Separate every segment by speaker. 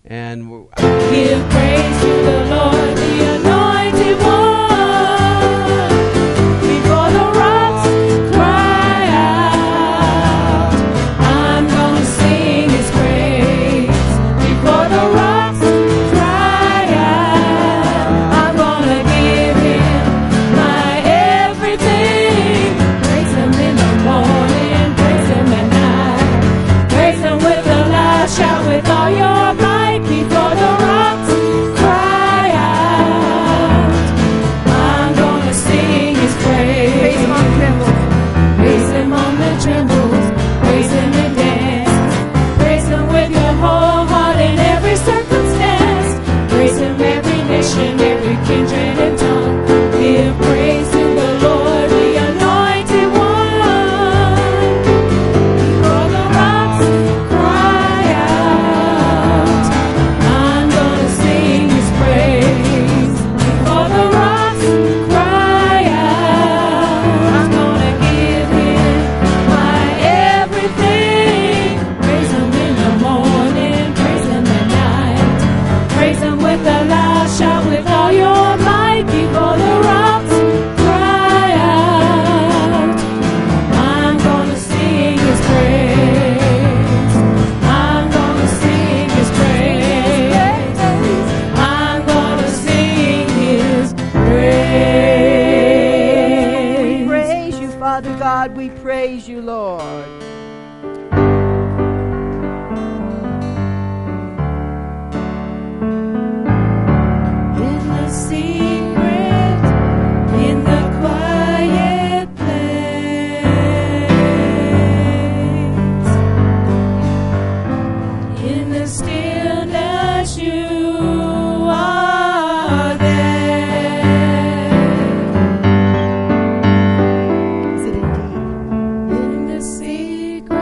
Speaker 1: And
Speaker 2: give praise to the Lord, the anointed one. Before the rocks cry out, I'm gonna sing His praise. Before the rocks cry out, I'm gonna give Him my everything. Praise Him in the morning, praise Him at night. Praise Him with a loud shout, with all your might. Before the rocks cry out, I'm gonna sing His praise. Praise Him on the trembles, praise Him on the trembles, praise Him and dance. Praise Him with your whole heart in every circumstance. Praise Him every nation, every kindred and tongue. Give praise to the Lord, the anointed one. Before the rocks cry out, I'm gonna sing His praise. Before the rocks cry out, I'm gonna give Him my everything. Praise Him in the morning, praise Him at night. Praise Him with a loud shout, with all your might. Before the rocks cry out, I'm gonna sing His praise. I'm gonna sing His praise. I'm gonna sing His praise.
Speaker 3: We praise you, Father God. We praise you, Lord.
Speaker 2: In the secret, in the quiet place, in the stillness you are there.
Speaker 3: Is it indeed?
Speaker 2: In the secret,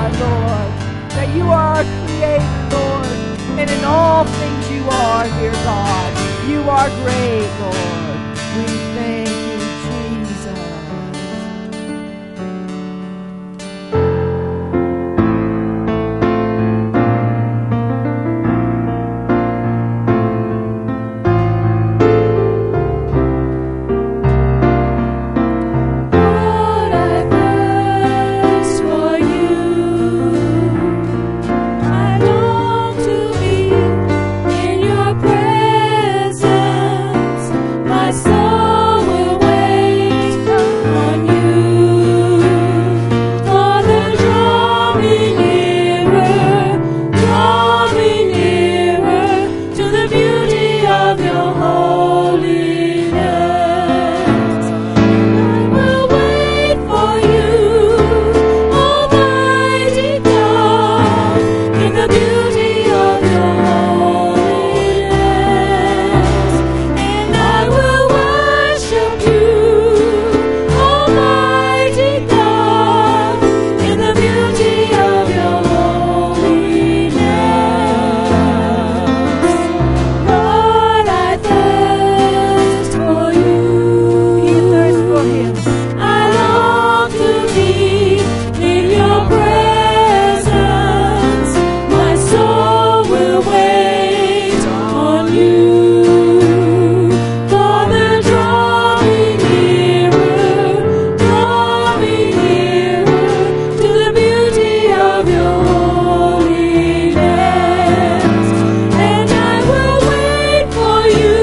Speaker 3: God, Lord, that you are our creator, Lord, and in all things you are, dear God. You are great, Lord. We thank you, Jesus.
Speaker 2: Lord, I thirst for you. I long to be in your presence. My soul will wait on you. Father, draw me nearer to the beauty of your holiness. I will wait for you, Almighty God, in the beauty of your holiness. And I will worship you, Almighty God, in the beauty of your holiness. Lord, I thirst for you.
Speaker 3: He thirsts for him.
Speaker 2: I long to be in your presence. My soul will wait on you. Father, draw me nearer to the beauty of your holiness. And I will wait for you,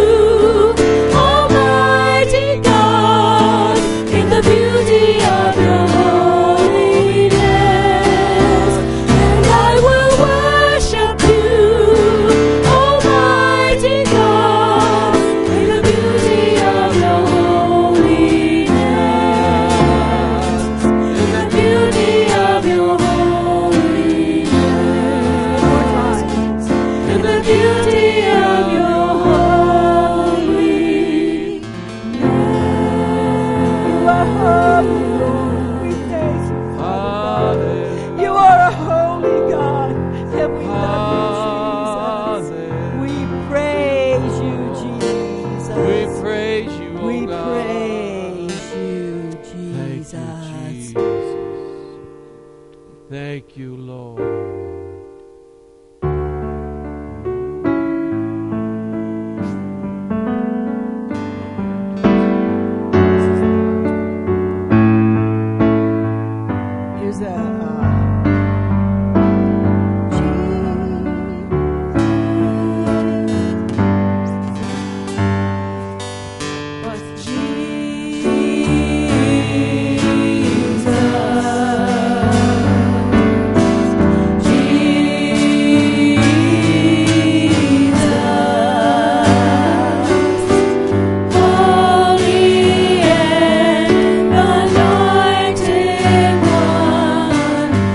Speaker 2: Almighty God, in the beauty of your holiness. And I will worship you, Almighty God, in the beauty of your holiness. In the beauty of your holiness. In the beauty of your holiness.
Speaker 3: You are holy, Lord. We thank you, Father God. You are a holy God, and we love you, Jesus. We praise you, Jesus.
Speaker 1: We praise you, oh
Speaker 3: We
Speaker 1: God.
Speaker 3: praise you,
Speaker 1: Thank
Speaker 3: Jesus.
Speaker 1: you, Jesus. Thank you, Lord.
Speaker 3: Here's a
Speaker 2: Holy and anointed one,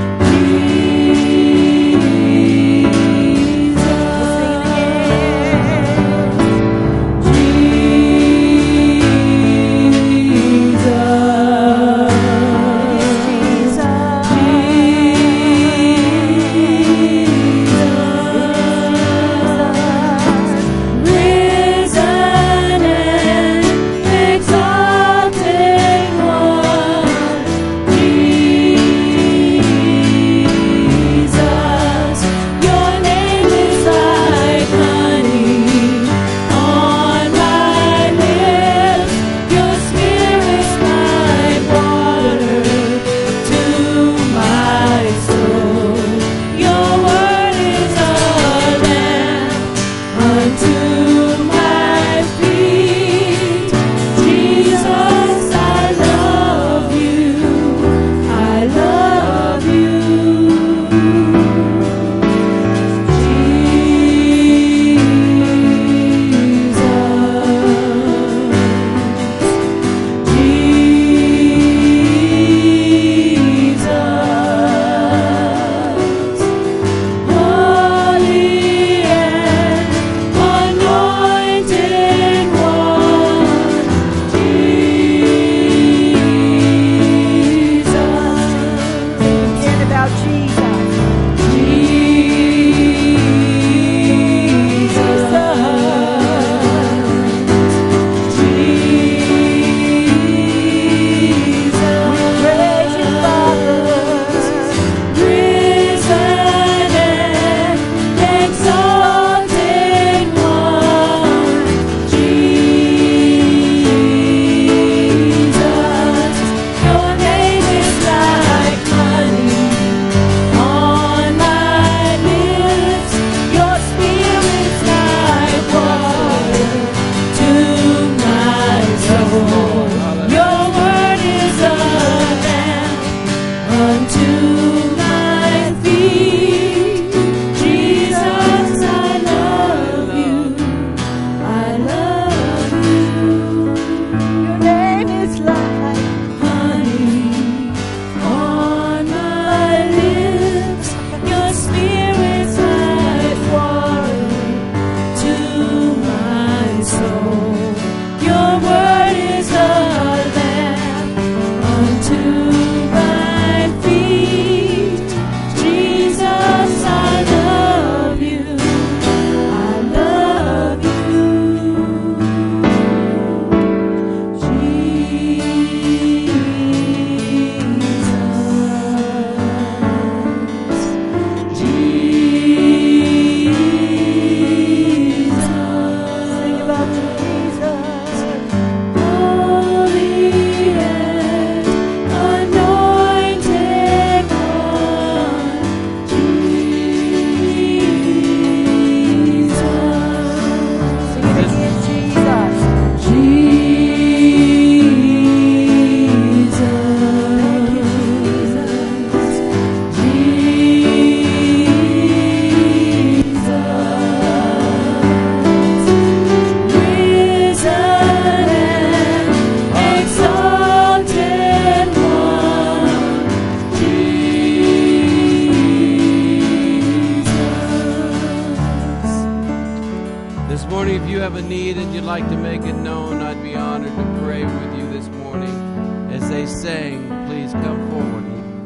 Speaker 1: have a need and you'd like to make it known, I'd be honored to pray with you this morning. As they sang, please come forward.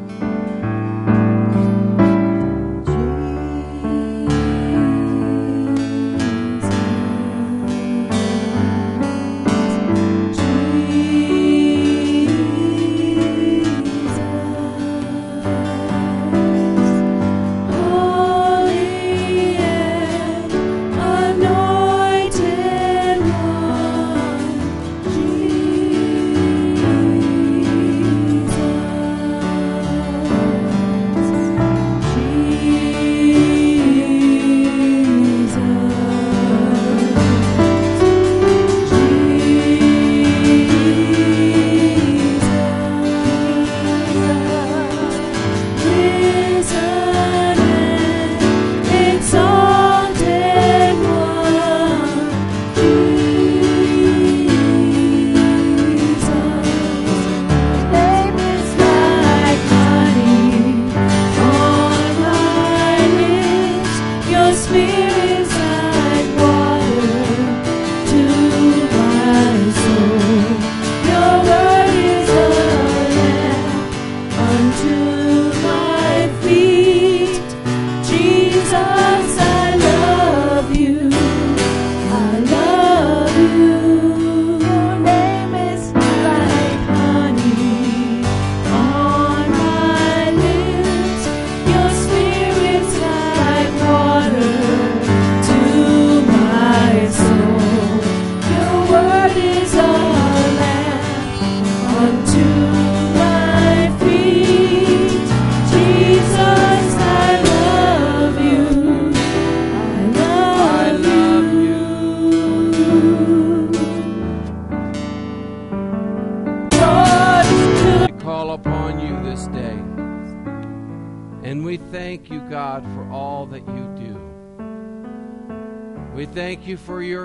Speaker 1: Thank you for your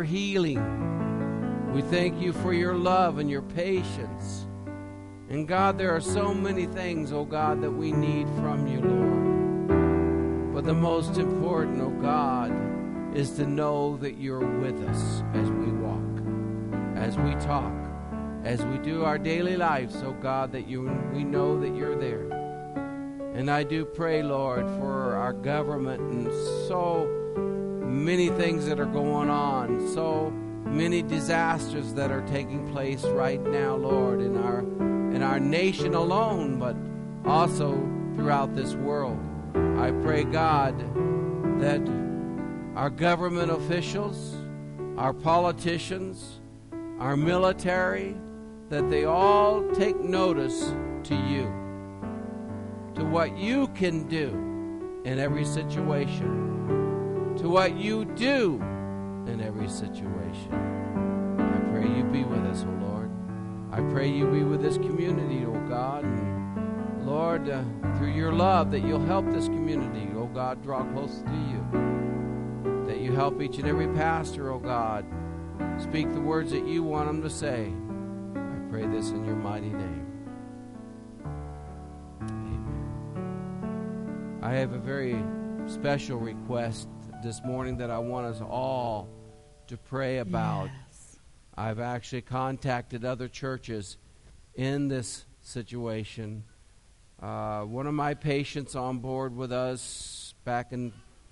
Speaker 1: healing. We thank you for your love and your patience. And God, there are so many things, oh God, that we need from you, Lord. But the most important, oh God, is to know that you're with us as we walk, as we talk, as we do our daily lives, oh God, that we know that you're there. And I do pray, Lord, for our government and so many things that are going on, so many disasters that are taking place right now, Lord, in our nation alone, but also throughout this world. I pray, God, that our government officials, our politicians, our military, that they all take notice to you, to what you can do in every situation, to what you do in every situation. I pray you be with us, O Lord. I pray you be with this community, O God. And Lord, through your love, that you'll help this community, O God, draw closer to you. That you help each and every pastor, O God, speak the words that you want them to say. I pray this in your mighty name. Amen. I have a very special request this morning that I want us all to pray about.
Speaker 3: Yes.
Speaker 1: I've actually contacted other churches in this situation. One of my patients on board with us back in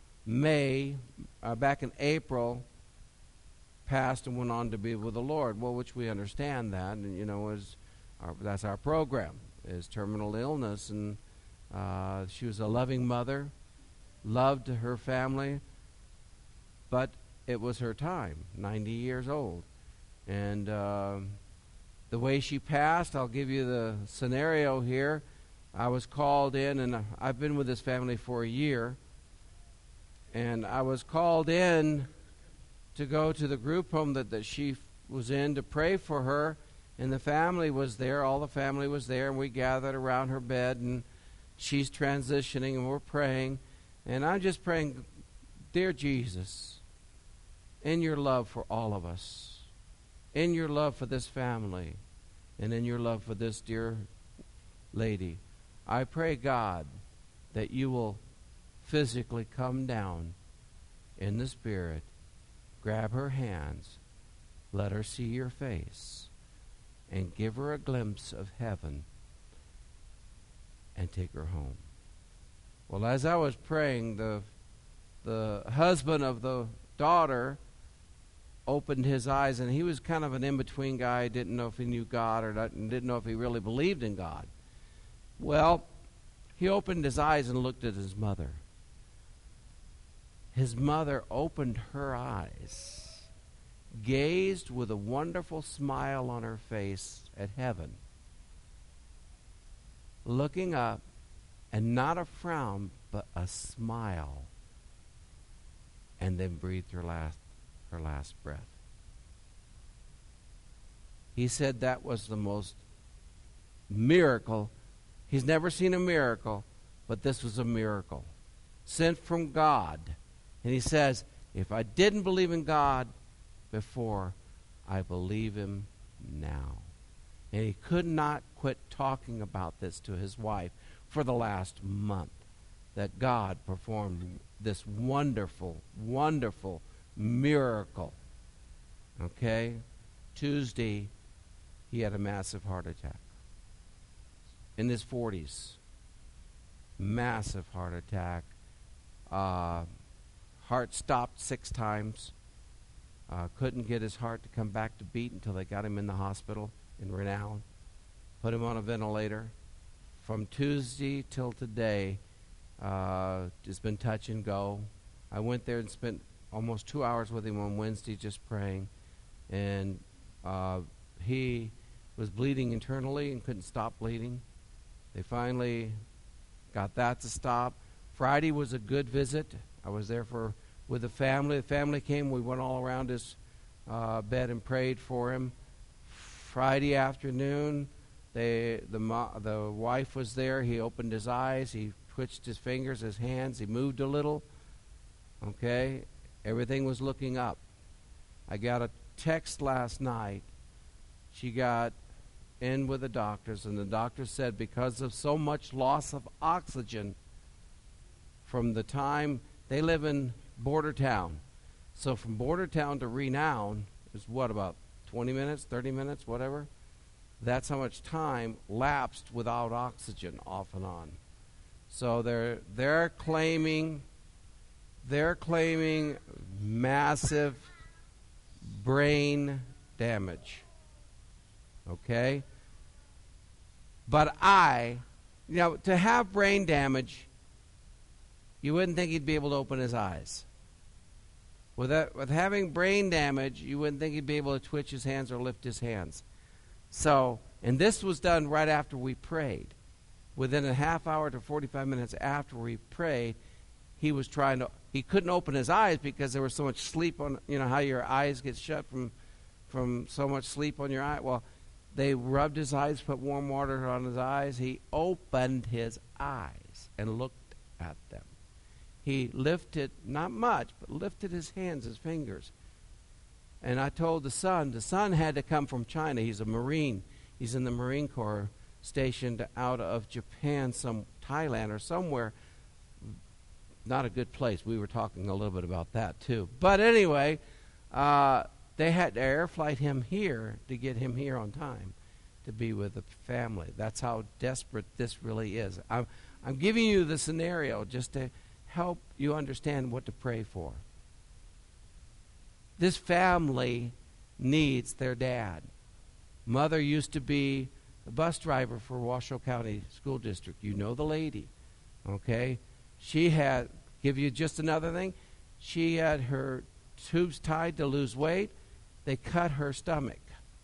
Speaker 1: April, passed and went on to be with the Lord. Well, which we understand that, and that's our program, is terminal illness, and she was a loving mother, loved her family. But it was her time, 90 years old. And the way she passed, I'll give you the scenario here. I was called in, and I've been with this family for a year. And I was called in to go to the group home that she was in to pray for her. And the family was there, all the family was there, and we gathered around her bed, and she's transitioning, and we're praying. And I'm just praying, dear Jesus, in your love for all of us, in your love for this family, and in your love for this dear lady, I pray, God, that you will physically come down in the Spirit, grab her hands, let her see your face, and give her a glimpse of heaven, and take her home. Well, as I was praying, the husband of the daughter opened his eyes, and he was kind of an in-between guy. Didn't know if he knew God or not, and didn't know if he really believed in God. Well, he opened his eyes and looked at his mother. His mother opened her eyes, gazed with a wonderful smile on her face at heaven, looking up, and not a frown, but a smile, and then breathed her last breath. He said that was the most miracle. He's never seen a miracle, but this was a miracle sent from God. And he says, if I didn't believe in God before, I believe him now. And he could not quit talking about this to his wife for the last month, that God performed this wonderful, wonderful miracle. Okay? Tuesday, he had a massive heart attack. In his 40s. Massive heart attack. Heart stopped 6 times. Couldn't get his heart to come back to beat until they got him in the hospital in Renown. Put him on a ventilator. From Tuesday till today, it's been touch and go. I went there and spent almost 2 hours with him on Wednesday just praying. And he was bleeding internally and couldn't stop bleeding. They finally got that to stop. Friday was a good visit. I was there with the family. The family came. We went all around his bed and prayed for him. Friday afternoon, the wife was there. He opened his eyes. He twitched his fingers, his hands. He moved a little. Okay? Everything was looking up. I got a text last night. She got in with the doctors, and the doctor said because of so much loss of oxygen from the time they live in border town. So from border town to Renown is what, about 20 minutes, 30 minutes, whatever? That's how much time lapsed without oxygen off and on. So they're claiming massive brain damage. Okay? But to have brain damage, you wouldn't think he'd be able to open his eyes. With having brain damage, you wouldn't think he'd be able to twitch his hands or lift his hands. So, and this was done right after we prayed. Within a half hour to 45 minutes after we prayed, he couldn't open his eyes because there was so much sleep on, how your eyes get shut from so much sleep on your eye. Well, they rubbed his eyes, put warm water on his eyes. He opened his eyes and looked at them. He lifted, not much, but lifted his hands, his fingers. And I told the son had to come from China. He's a Marine. He's in the Marine Corps, stationed out of Japan, Thailand or somewhere. Not a good place. We were talking a little bit about that too. But anyway, they had to air flight him here to get him here on time to be with the family. That's how desperate this really is. I'm giving you the scenario just to help you understand what to pray for. This family needs their dad. Mother used to be a bus driver for Washoe County School District. You know the lady, okay? She had, give you just another thing, she had her tubes tied to lose weight. They cut her stomach.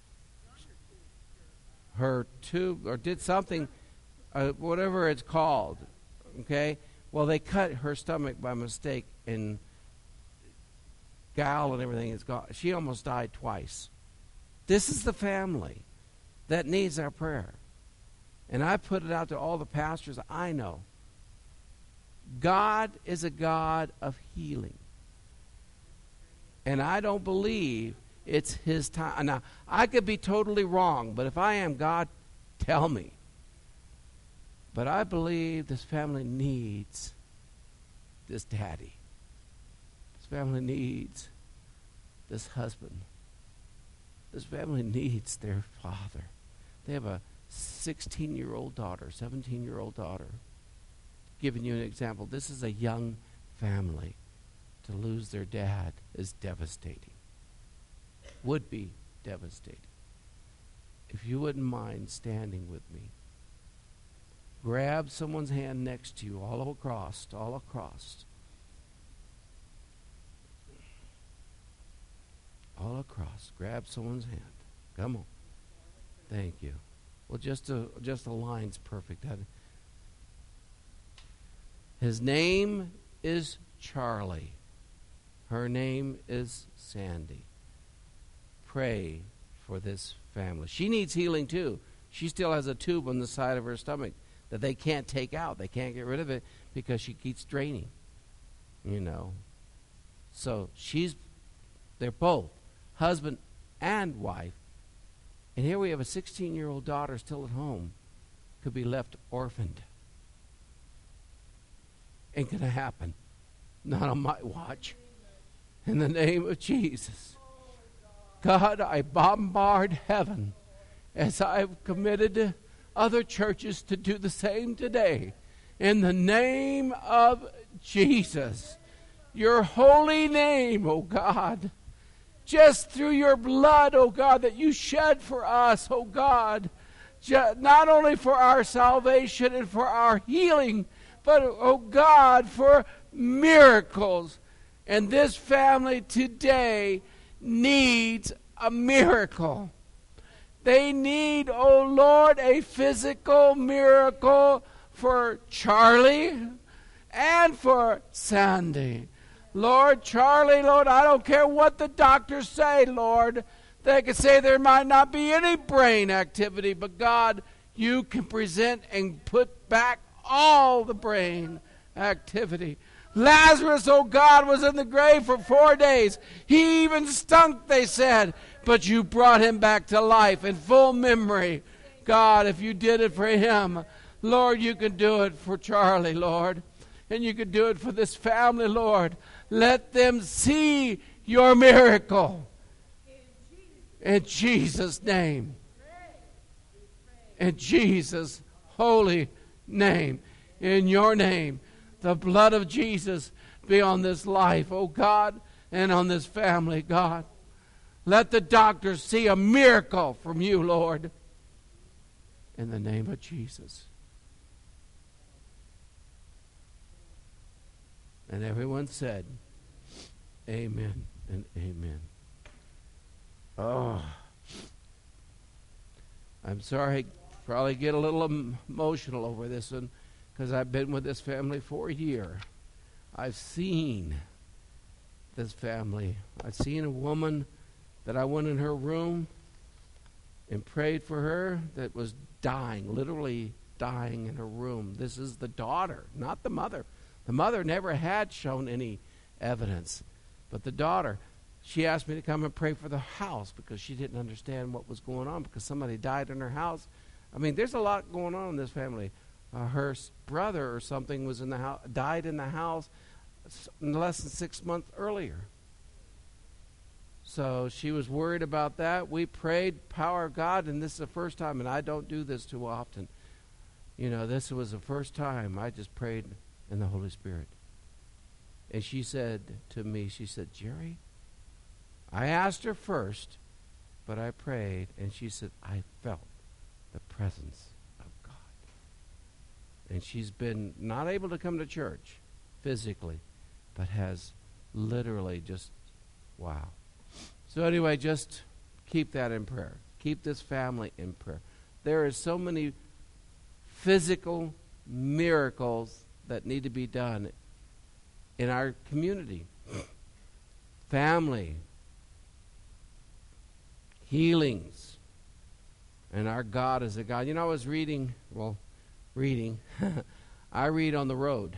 Speaker 1: Her tube, or did something, whatever it's called, okay? Well, they cut her stomach by mistake, and gall and everything is gone. She almost died twice. This is the family that needs our prayer. And I put it out to all the pastors I know. God is a God of healing. And I don't believe it's his time. Now, I could be totally wrong, but if I am, God, tell me. But I believe this family needs this daddy. This family needs this husband. This family needs their father. They have a 16-year-old daughter, 17-year-old daughter. Giving you an example, this is a young family. To lose their dad is devastating. Would be devastating. If you wouldn't mind standing with me, grab someone's hand next to you, all across. All across. Grab someone's hand. Come on. Thank you. Well, just a line's perfect. His name is Charlie. Her name is Sandy. Pray for this family. She needs healing too. She still has a tube on the side of her stomach that they can't take out. They can't get rid of it because she keeps draining. So they're both husband and wife. And here we have a 16-year-old daughter still at home. Could be left orphaned. Ain't going to happen. Not on my watch. In the name of Jesus. God, I bombard heaven as I've committed other churches to do the same today. In the name of Jesus. Your holy name, O God. Just through your blood, O God, that you shed for us, O God. Not only for our salvation and for our healing, but, O God, for miracles. And this family today needs a miracle. They need, oh Lord, a physical miracle for Charlie and for Sandy. Lord, Charlie, Lord, I don't care what the doctors say, Lord. They can say there might not be any brain activity, but God, you can present and put back all the brain activity. Lazarus, oh God, was in the grave for 4 days. He even stunk, they said, but you brought him back to life in full memory. God, if you did it for him, Lord, you can do it for Charlie, Lord. And you can do it for this family, Lord. Let them see your miracle. In Jesus' name. In Jesus' holy name. In your name. The blood of Jesus be on this life, oh God, and on this family, God. Let the doctors see a miracle from you, Lord. In the name of Jesus. And everyone said, amen and amen. Oh, I'm sorry, I probably get a little emotional over this one because I've been with this family for a year. I've seen this family. I've seen a woman that I went in her room and prayed for her that was dying, literally dying in her room. This is the daughter, not the mother. The mother never had shown any evidence. But the daughter, she asked me to come and pray for the house because she didn't understand what was going on because somebody died in her house. I mean, there's a lot going on in this family. Her brother or something was in the house, died in the house less than 6 months earlier. So she was worried about that. We prayed, power of God, and this is the first time, and I don't do this too often. This was the first time I just prayed in the Holy Spirit. And she said to me, she said, Jerry, I asked her first, but I prayed, and she said, I felt the presence of God. And she's been not able to come to church physically, but has literally just, wow. So anyway, just keep that in prayer. Keep this family in prayer. There are so many physical miracles that need to be done in our community. Family, healings, and our God is a God. I was reading, I read on the road.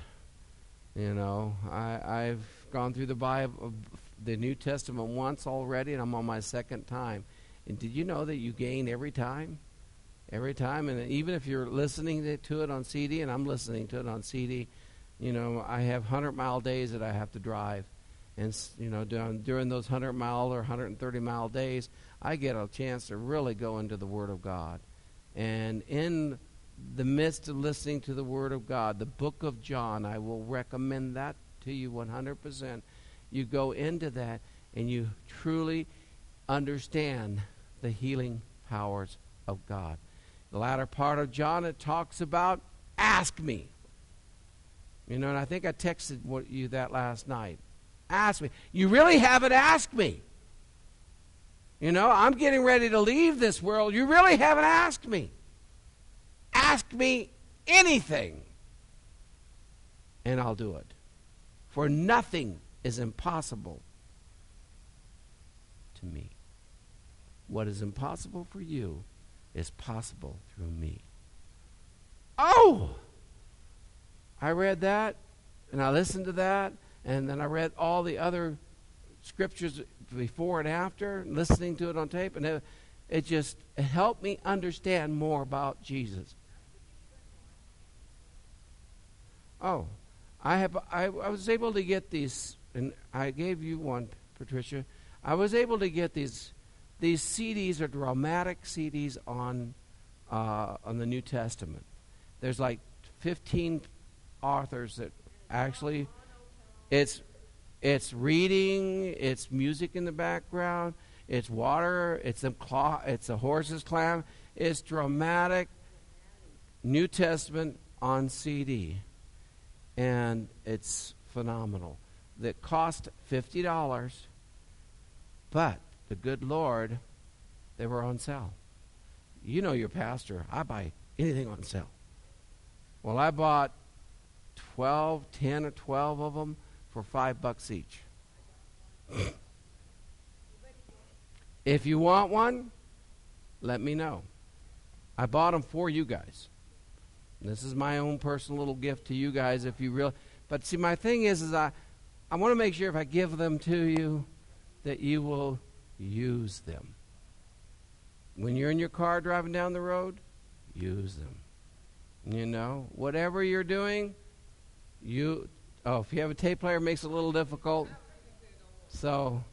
Speaker 1: I've gone through the Bible, the New Testament once already, and I'm on my second time. And did you know that you gain every time? Every time, and even if you're listening to it on CD, and I'm listening to it on CD, I have 100-mile days that I have to drive. And, during those 100-mile or 130-mile days, I get a chance to really go into the Word of God. And in the midst of listening to the Word of God, the book of John, I will recommend that to you 100%. You go into that and you truly understand the healing powers of God. The latter part of John, it talks about ask me. And I think I texted you that last night. Ask me. You really haven't asked me. I'm getting ready to leave this world. You really haven't asked me. Ask me anything, and I'll do it. For nothing is impossible to me. What is impossible for you is possible through me. Oh! I read that, and I listened to that, and then I read all the other scriptures before and after, listening to it on tape, and it helped me understand more about Jesus. Oh, I was able to get these, and I gave you one, Patricia. I was able to get these CDs, are dramatic CDs on the New Testament. There's like 15 authors that actually, it's reading, it's music in the background, it's water, it's a horse's clam. It's dramatic New Testament on CD, and it's phenomenal. That cost $50, but the good Lord, they were on sale. Your pastor, I buy anything on sale. Well, I bought 10 or 12 of them for $5 each. If you want one, let me know. I bought them for you guys. This is my own personal little gift to you guys if you really. But see, my thing is I want to make sure if I give them to you that you will use them. When you're in your car driving down the road, use them. Whatever you're doing, if you have a tape player, it makes it a little difficult. So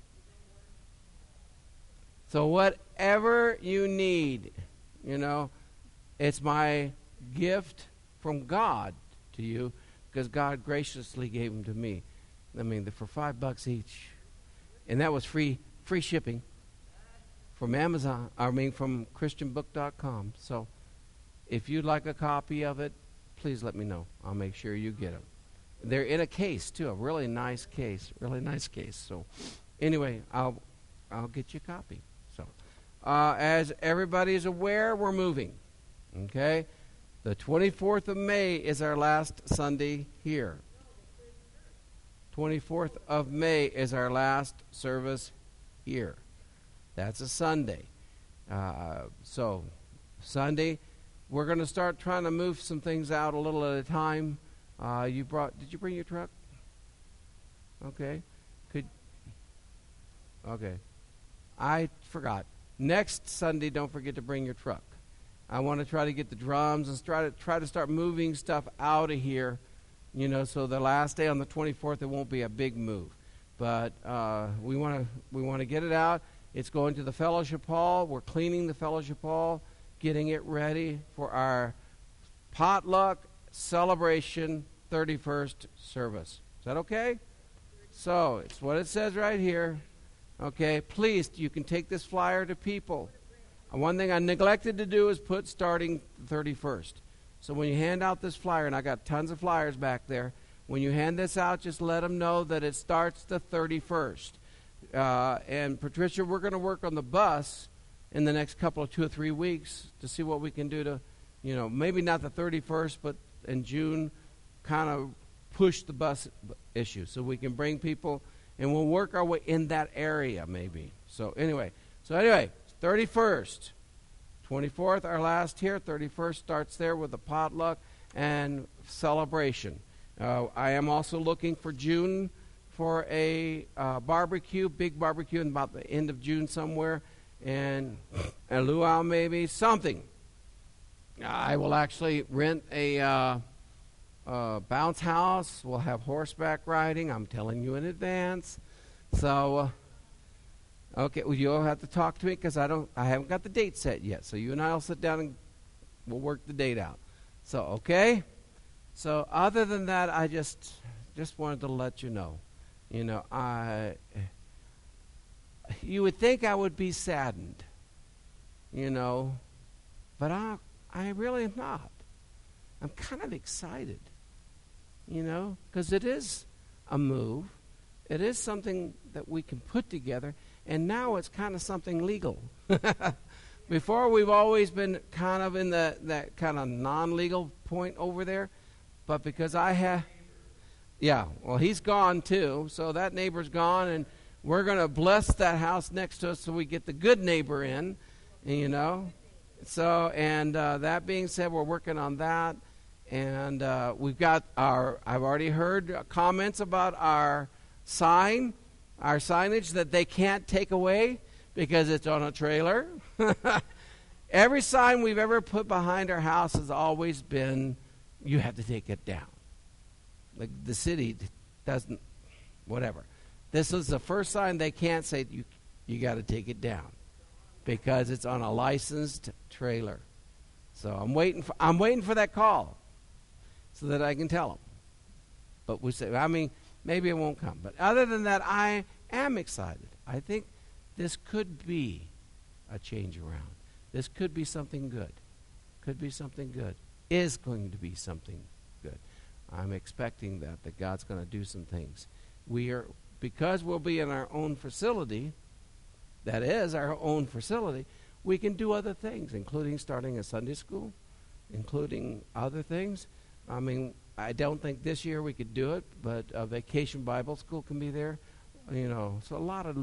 Speaker 1: whatever you need, it's my gift from God to you, because God graciously gave them to me. For $5 each, and that was free shipping from Amazon. From ChristianBook.com. So, if you'd like a copy of it, please let me know. I'll make sure you get them. They're in a case too, a really nice case. So, anyway, I'll get you a copy. So, as everybody is aware, we're moving. Okay, the 24th of May is our last Sunday here. 24th of May is our last service here. That's a Sunday. So, Sunday, we're going to start trying to move some things out a little at a time. Did you bring your truck? Okay. Okay. I forgot. Next Sunday, don't forget to bring your truck. I want to try to get the drums and try to start moving stuff out of here. So the last day on the 24th, it won't be a big move, but we want to get it out. It's going to the fellowship hall. We're cleaning the fellowship hall, getting it ready for our potluck celebration 31st service. Is that okay? So it's what it says right here. Okay, please, you can take this flyer to people. One thing I neglected to do is put starting the 31st. So when you hand out this flyer, and I got tons of flyers back there, when you hand this out, just let them know that it starts the 31st. And Patricia, we're going to work on the bus in the next couple of 2 or 3 weeks to see what we can do to, maybe not the 31st, but in June, kind of push the bus issue so we can bring people, and we'll work our way in that area maybe. So anyway, 31st. 24th, our last here. 31st starts there with a potluck and celebration. I am also looking for June for a barbecue, big barbecue, in about the end of June somewhere, and a luau maybe, something. I will actually rent a bounce house. We'll have horseback riding. I'm telling you in advance. So, okay, well, you'll have to talk to me because I haven't got the date set yet. So you and I will sit down and we'll work the date out. So, okay? So other than that, I just wanted to let you know. You know, you would think I would be saddened, you know, but I really am not. I'm kind of excited, you know, because it is a move. It is something that we can put together, and now it's kind of something legal. Before, we've always been kind of in that kind of non-legal point over there, but because I have, yeah, well, he's gone too, so that neighbor's gone, and we're going to bless that house next to us so we get the good neighbor in, you know. So, and that being said, we're working on that, and we've got I've already heard comments about our signage that they can't take away because it's on a trailer. Every sign we've ever put behind our house has always been, you have to take it down. Like the city doesn't, whatever. This is the first sign they can't say, you got to take it down because it's on a licensed trailer. So I'm waiting for that call so that I can tell them. But we say, I mean, maybe it won't come. But other than that, I am excited. I think this could be a change around. This could be something good. Could be something good. Is going to be something good. I'm expecting that God's going to do some things. Because we'll be in our own facility, that is our own facility, we can do other things, including starting a Sunday school, including other things. I mean, I don't think this year we could do it, but a vacation Bible school can be there. You know, so a lot of...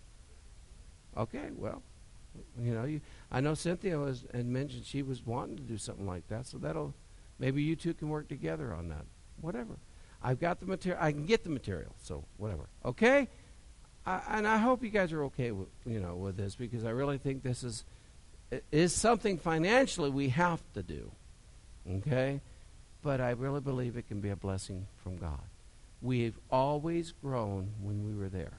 Speaker 1: Okay, well, you know, I know Cynthia had mentioned she was wanting to do something like that, so maybe you two can work together on that. Whatever. I've got the material. I can get the material, so whatever. Okay? And I hope you guys are okay with this, because I really think this is something financially we have to do. Okay? But I really believe it can be a blessing from God. We've always grown when we were there.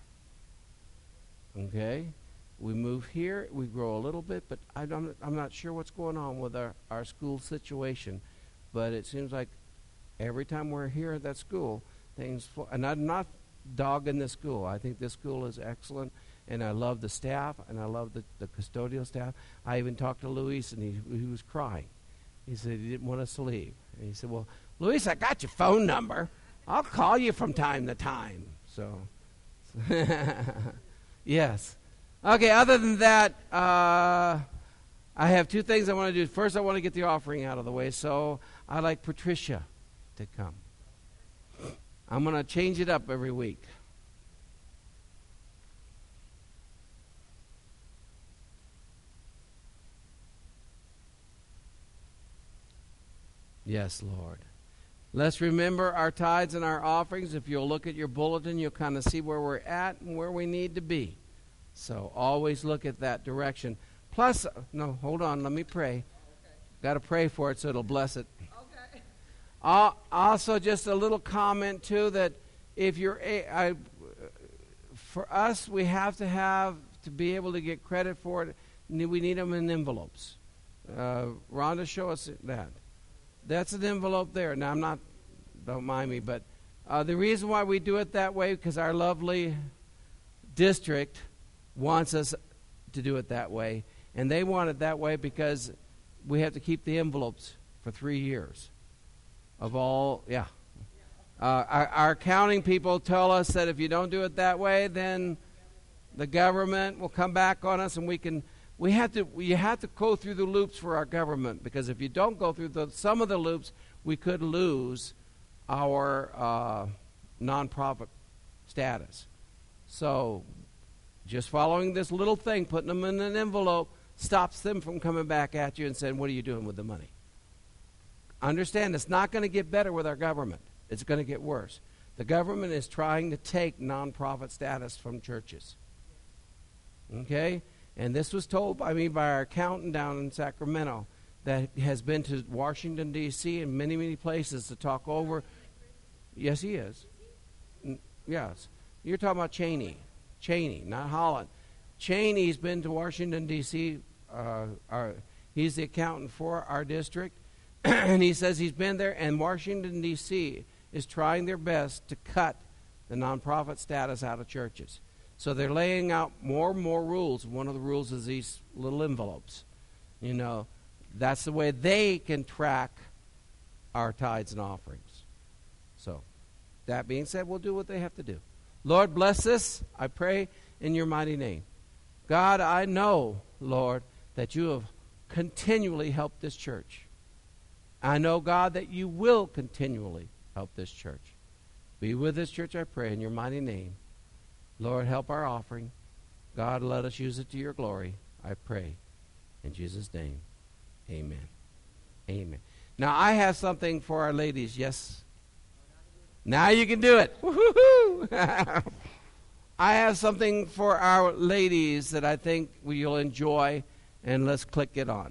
Speaker 1: Okay? We move here, we grow a little bit, but I'm not sure what's going on with our school situation. But it seems like every time we're here at that school, and I'm not dogging this school. I think this school is excellent, and I love the staff, and I love the custodial staff. I even talked to Luis, and he was crying. He said he didn't want us to leave. And he said, well, Luis, I got your phone number. I'll call you from time to time. So, yes. Okay, other than that, I have two things I want to do. First, I want to get the offering out of the way, so I'd like Patricia to come. I'm going to change it up every week. Yes, Lord. Let's remember our tithes and our offerings. If you'll look at your bulletin, you'll kind of see where we're at and where we need to be. So always look at that direction. Plus, no, hold on, let me pray. Okay. Got to pray for it so it'll bless it. Okay. Also, just a little comment too, that if you're for us, we have to be able to get credit for it. We need them in envelopes. Rhonda, show us that. That's an envelope there. Now, don't mind me, but the reason why we do it that way, because our lovely district wants us to do it that way. And they want it that way because we have to keep the envelopes for 3 years. Our accounting people tell us that if you don't do it that way, then the government will come back on us, and you have to go through the loops for our government, because if you don't go through some of the loops, we could lose our nonprofit status. So just following this little thing, putting them in an envelope, stops them from coming back at you and saying, what are you doing with the money? Understand, it's not going to get better with our government. It's going to get worse. The government is trying to take nonprofit status from churches. Okay? And this was told by me by our accountant down in Sacramento that has been to Washington, D.C. and many, many places to talk over. Yes, he is. Yes. You're talking about Cheney. Cheney, not Holland. Cheney's been to Washington, D.C. He's the accountant for our district. And he says he's been there, and Washington, D.C. is trying their best to cut the nonprofit status out of churches. So they're laying out more and more rules. One of the rules is these little envelopes. You know, that's the way they can track our tithes and offerings. So, that being said, we'll do what they have to do. Lord, bless this, I pray, in your mighty name. God, I know, Lord, that you have continually helped this church. I know, God, that you will continually help this church. Be with this church, I pray, in your mighty name. Lord, help our offering. God, let us use it to your glory, I pray. In Jesus' name, amen. Amen. Now, I have something for our ladies, yes? Now you can do it. Woo-hoo-hoo. I have something for our ladies that I think you'll enjoy, and let's click it on.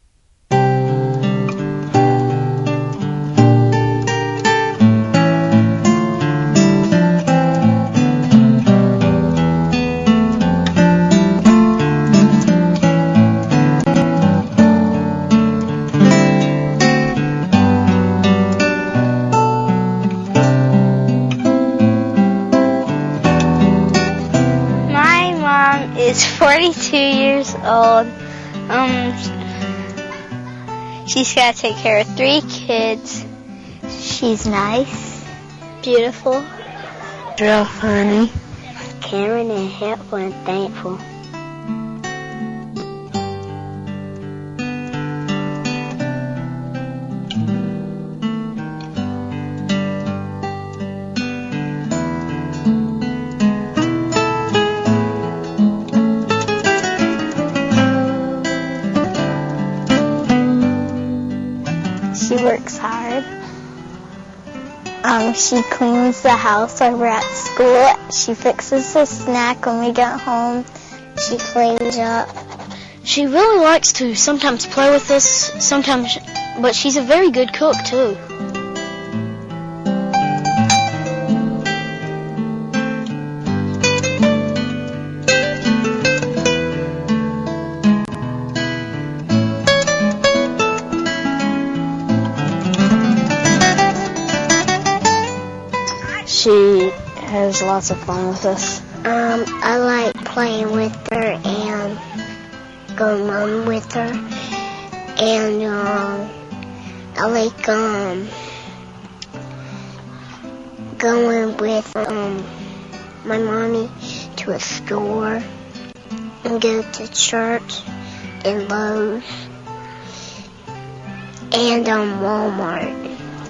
Speaker 4: Is 42 years old. She's got to take care of 3 kids. She's nice, beautiful, real funny, caring and helpful and thankful. She works hard. She cleans the house while we're at school. She fixes the snack when we get home. She cleans up.
Speaker 5: She really likes to sometimes play with us, sometimes, but she's a very good cook too.
Speaker 4: She has lots of fun with us. I like playing with her and going on with her. And I like going with my mommy to a store and go to church and Lowe's and Walmart.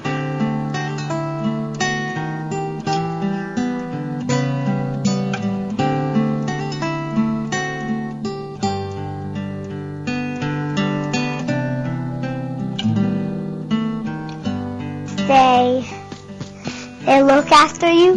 Speaker 4: They look after you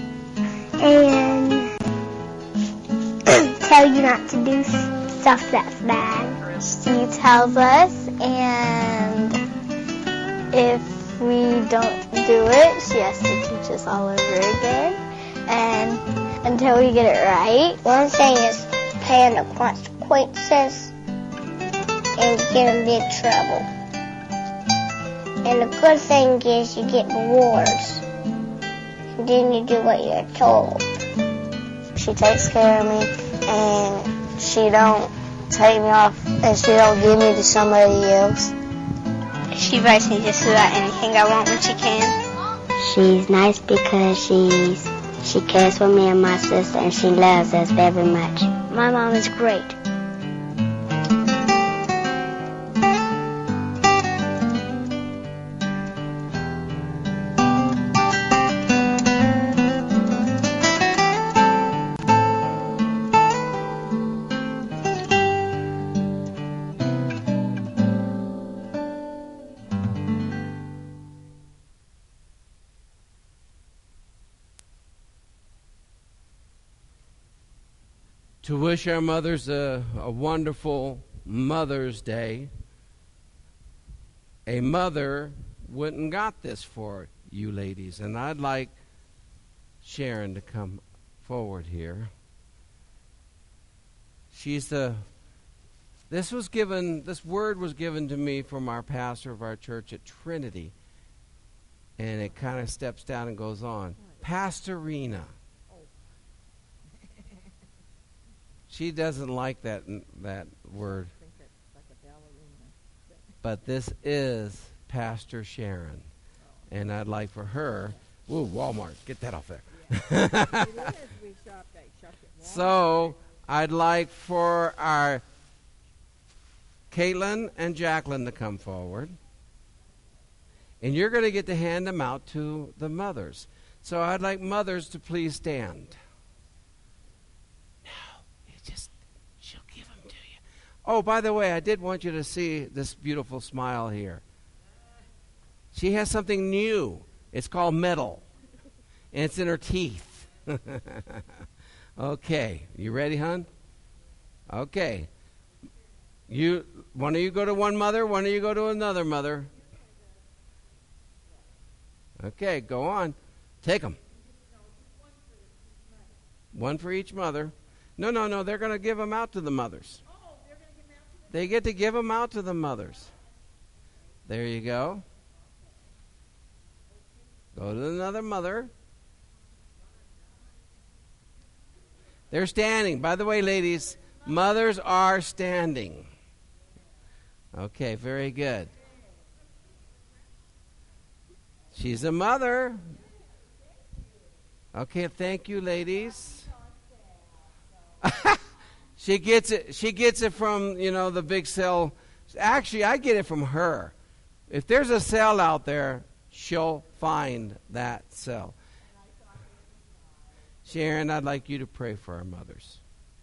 Speaker 4: and tell you not to do stuff that's bad. She tells us, and if we don't do it, she has to teach us all over again, and until we get it right. One thing is paying the consequences and get in big trouble. And the good thing is you get rewards. And then you do what you're told.
Speaker 5: She takes care of me, and she don't take me off, and she don't give me to somebody else.
Speaker 4: She invites me just about anything I want when she can.
Speaker 6: She's nice because she cares for me and my sister, and she loves us very much.
Speaker 4: My mom is great.
Speaker 1: To wish our mothers a wonderful Mother's Day. A mother wouldn't got this for you ladies, and I'd like Sharon to come forward here. This word was given to me from our pastor of our church at Trinity, and it kind of steps down and goes on. Pastorina. She doesn't like that word. But this is Pastor Sharon, and I'd like for her. Ooh, Walmart, get that off there. So I'd like for our Caitlin and Jacqueline to come forward. And you're going to get to hand them out to the mothers. So I'd like mothers to please stand. Now, she'll give them to you. Oh, by the way, I did want you to see this beautiful smile here. She has something new. It's called metal. And it's in her teeth. Okay. You ready, hon? Okay. One of you go to one mother, one of you go to another mother. Okay, go on. Take them. One for each mother. No, they're going to give them out to the mothers. They get to give them out to the mothers. There you go. Go to another mother. They're standing. By the way, ladies, mothers are standing. Okay, very good. She's a mother. Okay, thank you, ladies. She gets it from, the big sale. Actually, I get it from her. If there's a sale out there, she'll find that sale. Sharon, I'd like you to pray for our mothers.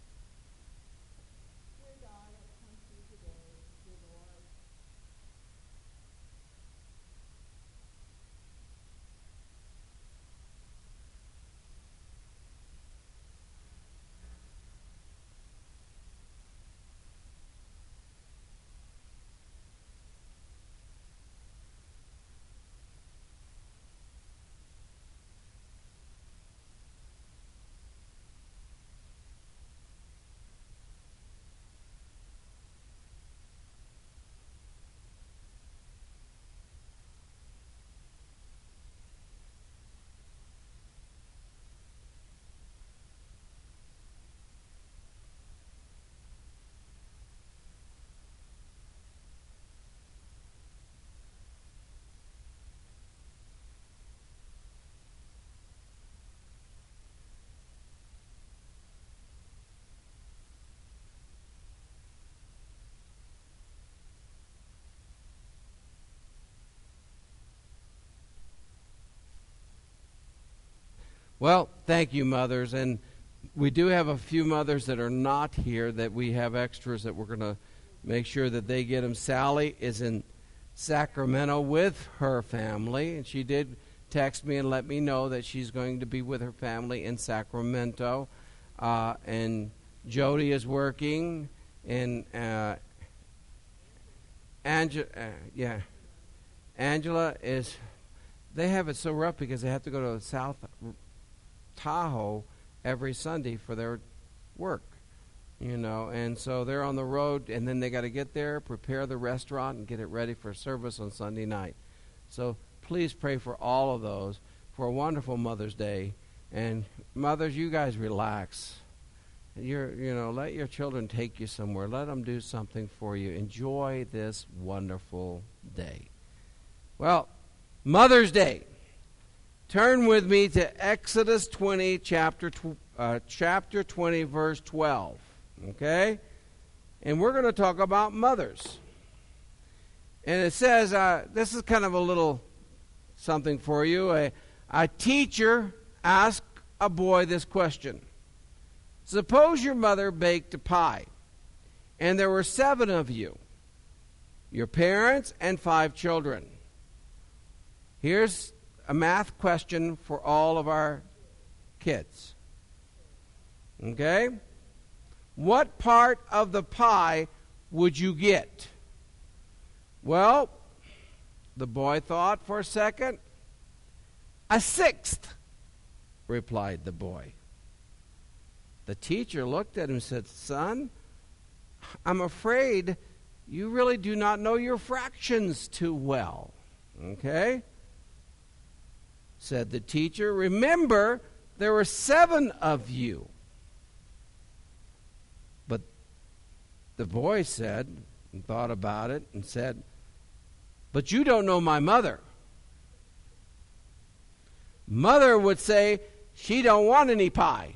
Speaker 1: Well, thank you, mothers. And we do have a few mothers that are not here that we have extras that we're going to make sure that they get them. Sally is in Sacramento with her family, and she did text me and let me know that she's going to be with her family in Sacramento. And Jody is working, and Angela is. They have it so rough because they have to go to South Tahoe every Sunday for their work, and so they're on the road, and then they got to get there, prepare the restaurant, and get it ready for service on Sunday night. So please pray for all of those for a wonderful Mother's Day. And mothers, you guys relax. Let your children take you somewhere. Let them do something for you. Enjoy this wonderful day. Well, Mother's Day. Turn with me to Exodus 20, chapter 20, verse 12. Okay? And we're going to talk about mothers. And it says, this is kind of a little something for you. A teacher asked a boy this question. Suppose your mother baked a pie, and there were 7 of you, your parents and 5 children. Here's a math question for all of our kids. Okay? What part of the pie would you get? Well, the boy thought for a second. A 6th, replied the boy. The teacher looked at him and said, Son, I'm afraid you really do not know your fractions too well. Okay? Said the teacher, remember, there were 7 of you. But the boy said, and thought about it, and said, but you don't know my mother. Mother would say, she don't want any pie.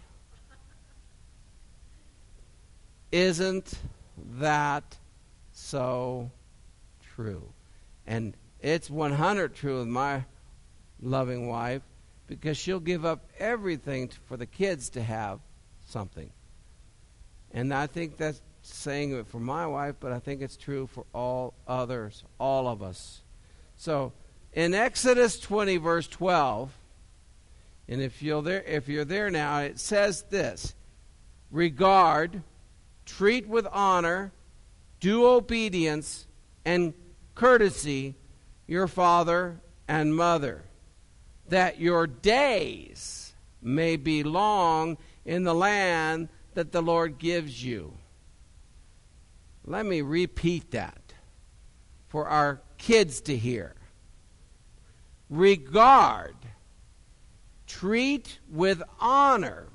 Speaker 1: Isn't that so true? And it's 100 true with my loving wife, because she'll give up everything for the kids to have something. And I think that's saying it for my wife, but I think it's true for all others, all of us. So in Exodus 20, verse 12, and if you're there now, it says this: regard, treat with honor, do obedience and courtesy your father and mother, that your days may be long in the land that the Lord gives you. Let me repeat that for our kids to hear. Regard, treat with honor,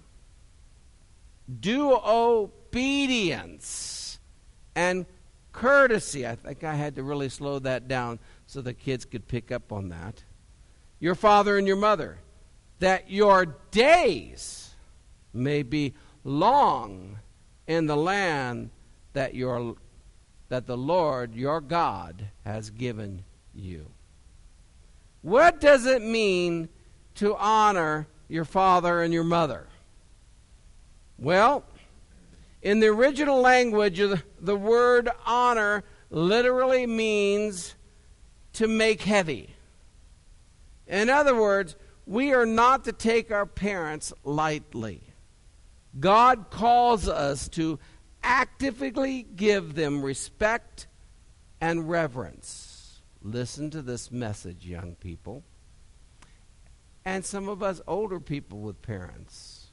Speaker 1: do obedience and courtesy. I think I had to really slow that down so the kids could pick up on that. Your father and your mother, that your days may be long in the land that the Lord your God has given you. What does it mean to honor your father and your mother? Well, in the original language, the word honor literally means to make heavy. In other words, we are not to take our parents lightly. God calls us to actively give them respect and reverence. Listen to this message, young people. And some of us older people with parents.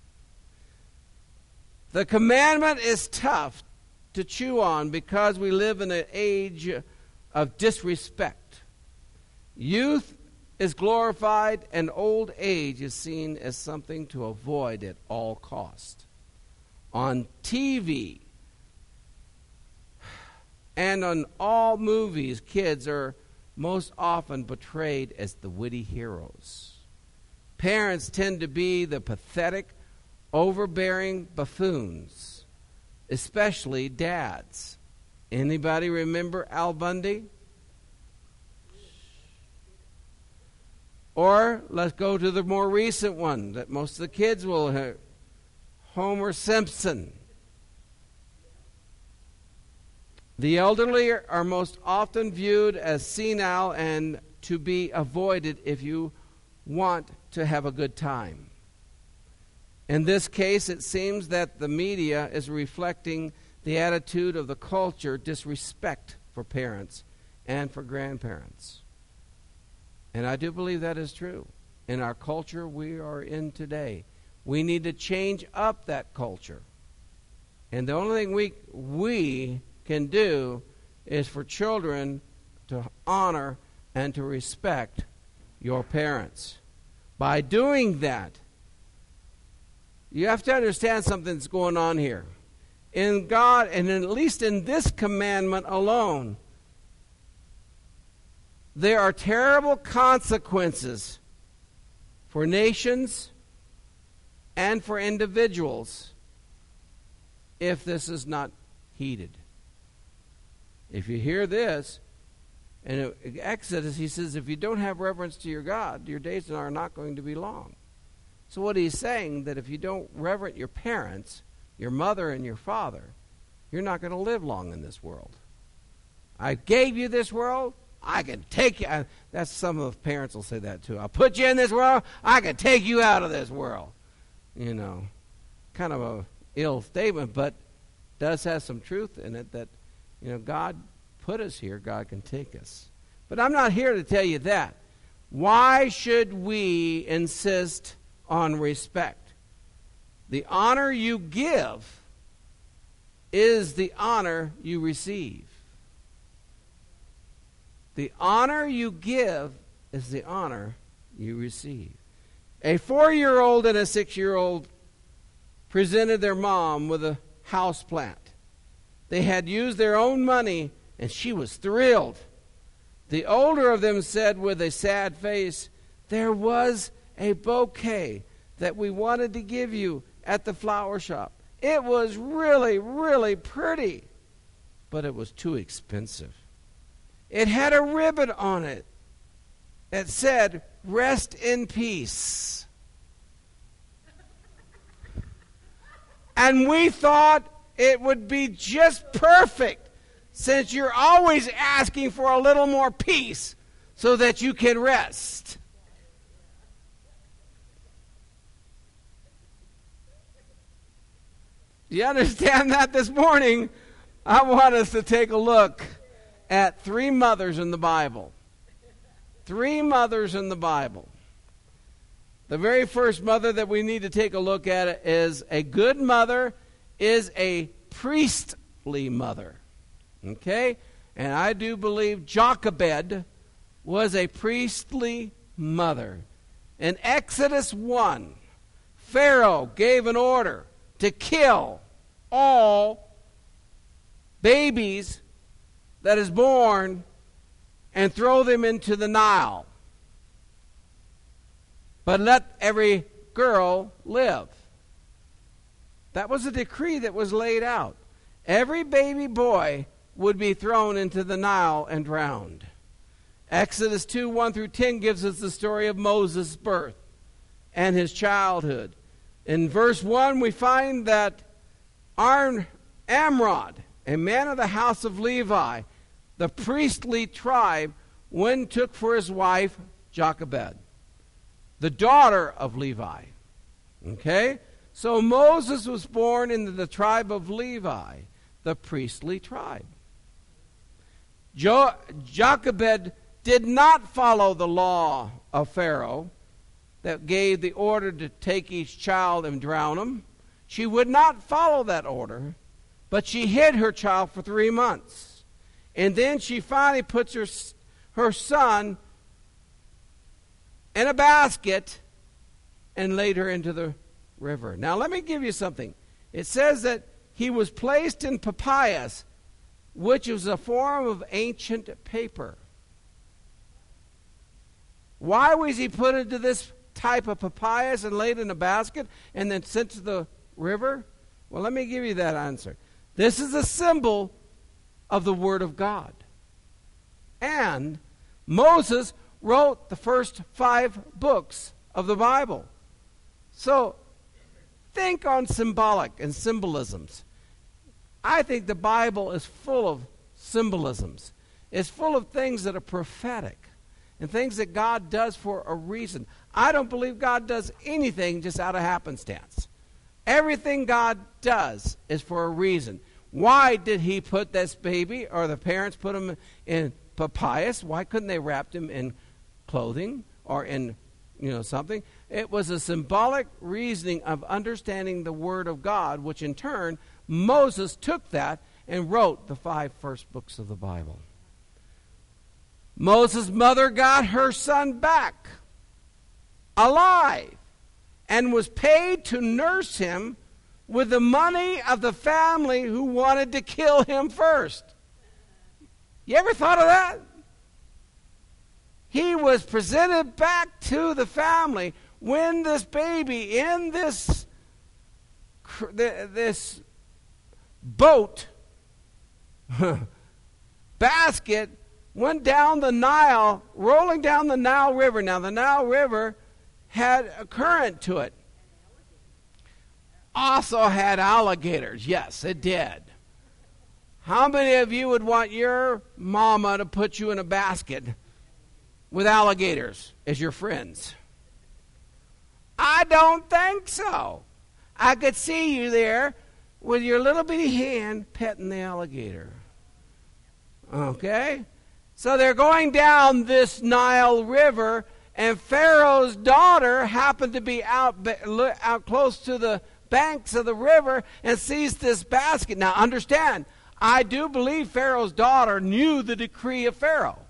Speaker 1: The commandment is tough to chew on because we live in an age of disrespect. Youth is glorified and old age is seen as something to avoid at all cost. On TV and on all movies, kids are most often portrayed as the witty heroes. Parents tend to be the pathetic, overbearing buffoons, especially dads. Anybody remember Al Bundy? Or let's go to the more recent one that most of the kids will have, Homer Simpson. The elderly are most often viewed as senile and to be avoided if you want to have a good time. In this case, it seems that the media is reflecting the attitude of the culture, disrespect for parents and for grandparents. And I do believe that is true. In our culture we are in today, we need to change up that culture. And the only thing we can do is for children to honor and to respect your parents. By doing that, you have to understand something that's going on here. In God, and at least in this commandment alone, there are terrible consequences for nations and for individuals if this is not heeded. If you hear this, and in Exodus he says, if you don't have reverence to your God, your days are not going to be long. So what he's saying, that if you don't reverence your parents, your mother and your father, you're not going to live long in this world. I gave you this world, I can take you. That's some of the parents will say that too. I'll put you in this world, I can take you out of this world. You know, kind of a ill statement, but does have some truth in it that, you know, God put us here, God can take us. But I'm not here to tell you that. Why should we insist on respect? The honor you give is the honor you receive. The honor you give is the honor you receive. A 4-year-old and a 6-year-old presented their mom with a house plant. They had used their own money, and she was thrilled. The older of them said with a sad face, "There was a bouquet that we wanted to give you at the flower shop. It was really, really pretty, but it was too expensive. It had a ribbon on it that said, 'Rest in peace.' And we thought it would be just perfect, since you're always asking for a little more peace so that you can rest." Do you understand that this morning? I want us to take a look at 3 mothers in the Bible. 3 mothers in the Bible. The very first mother that we need to take a look at is a good mother, is a priestly mother. Okay? And I do believe Jochebed was a priestly mother. In Exodus 1, Pharaoh gave an order to kill all babies that is born and throw them into the Nile. But let every girl live. That was a decree that was laid out. Every baby boy would be thrown into the Nile and drowned. Exodus 2, 1 through 10 gives us the story of Moses' birth and his childhood. In verse 1, we find that Amrod, a man of the house of Levi, the priestly tribe, went and took for his wife Jochebed, the daughter of Levi. Okay? So Moses was born into the tribe of Levi, the priestly tribe. Jochebed did not follow the law of Pharaoh that gave the order to take each child and drown them. She would not follow that order, but she hid her child for 3 months. And then she finally puts her son in a basket and laid her into the river. Now let me give you something. It says that he was placed in papyrus, which was a form of ancient paper. Why was he put into this type of papyrus and laid in a basket and then sent to the river? Well, let me give you that answer. This is a symbol of the Word of God. And Moses wrote the first 5 books of the Bible. So think on symbolic and symbolisms. I think the Bible is full of symbolisms. It's full of things that are prophetic and things that God does for a reason. I don't believe God does anything just out of happenstance. Everything God does is for a reason. Why did he put this baby, or the parents put him in papyrus? Why couldn't they wrap him in clothing or in something? It was a symbolic reasoning of understanding the Word of God, which in turn Moses took that and wrote the 5 first books of the Bible. Moses' mother got her son back alive and was paid to nurse him with the money of the family who wanted to kill him first. You ever thought of that? He was presented back to the family when this baby in this boat basket went down the Nile, rolling down the Nile River. Now, the Nile River had a current to it. Also had alligators. Yes, it did. How many of you would want your mama to put you in a basket with alligators as your friends? I don't think so. I could see you there with your little bitty hand petting the alligator. Okay? So they're going down this Nile River, and Pharaoh's daughter happened to be out close to the banks of the river and sees this basket. Now understand, I do believe Pharaoh's daughter knew the decree of Pharaoh.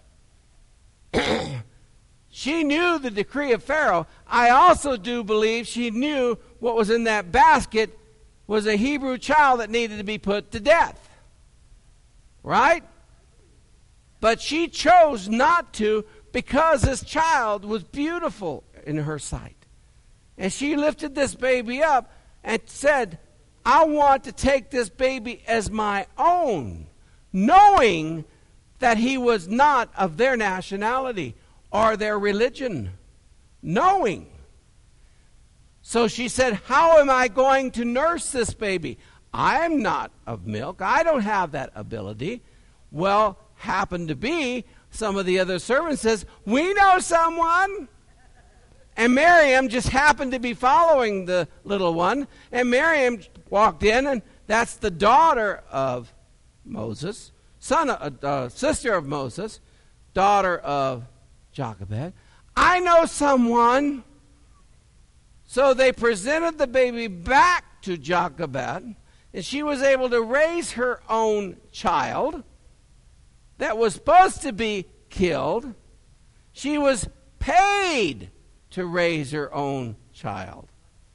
Speaker 1: She knew the decree of Pharaoh. I also do believe she knew what was in that basket was a Hebrew child that needed to be put to death. Right? But she chose not to because this child was beautiful in her sight. And she lifted this baby up and said, I want to take this baby as my own, knowing that he was not of their nationality or their religion. Knowing. So she said, how am I going to nurse this baby? I'm not of milk. I don't have that ability. Well, happened to be, some of the other servants says, we know someone. And Miriam just happened to be following the little one. And Miriam walked in, and that's the daughter of Moses, sister of Moses, daughter of Jochebed. I know someone. So they presented the baby back to Jochebed, and she was able to raise her own child that was supposed to be killed. She was paid to raise her own child.